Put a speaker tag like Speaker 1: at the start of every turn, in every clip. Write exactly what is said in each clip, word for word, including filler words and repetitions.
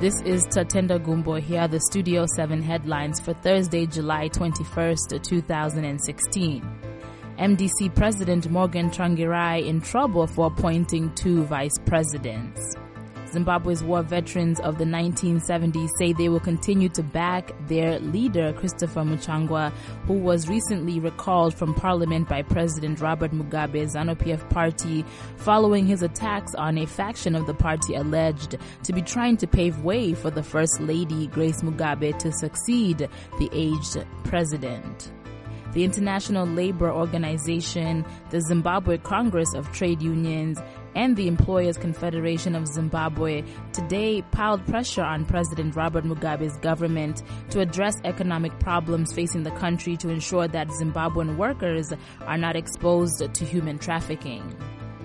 Speaker 1: This is Tatenda Gumbo here, the Studio seven headlines for Thursday, July twenty-first, two thousand sixteen. M D C President Morgan Tsvangirai in trouble for appointing two vice presidents. Zimbabwe's war veterans of the nineteen seventies say they will continue to back their leader, Christopher Muchangwa, who was recently recalled from parliament by President Robert Mugabe's ZANU-P F party following his attacks on a faction of the party alleged to be trying to pave way for the First Lady, Grace Mugabe, to succeed the aged president. The International Labour Organization, the Zimbabwe Congress of Trade Unions, and the Employers Confederation of Zimbabwe today piled pressure on President Robert Mugabe's government to address economic problems facing the country to ensure that Zimbabwean workers are not exposed to human trafficking.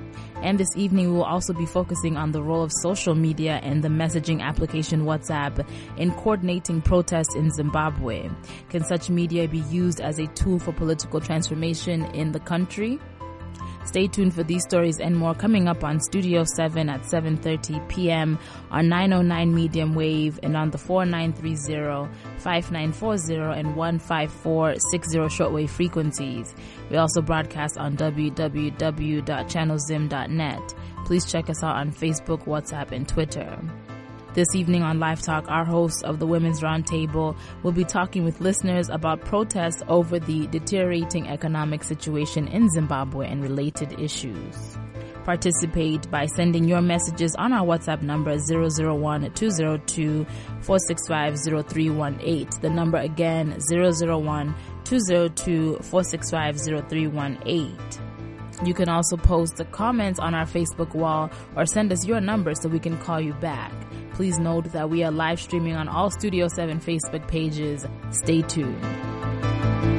Speaker 1: And this evening, we will also be focusing on the role of social media and the messaging application WhatsApp in coordinating protests in Zimbabwe. Can such media be used as a tool for political transformation in the country? Stay tuned for these stories and more coming up on Studio seven at seven thirty p.m. on nine oh nine medium wave and on the four nine three zero, five nine four zero and one five four six zero shortwave frequencies. We also broadcast on w w w dot channel zim dot net. Please check us out on Facebook, WhatsApp, and Twitter. This evening on Live Talk, our hosts of the Women's Roundtable will be talking with listeners about protests over the deteriorating economic situation in Zimbabwe and related issues. Participate by sending your messages on our WhatsApp number zero zero one two zero two four six five zero three one eight. The number again, zero zero one two zero two four six five zero three one eight. You can also post the comments on our Facebook wall or send us your number so we can call you back. Please note that we are live streaming on all Studio seven Facebook pages. Stay tuned.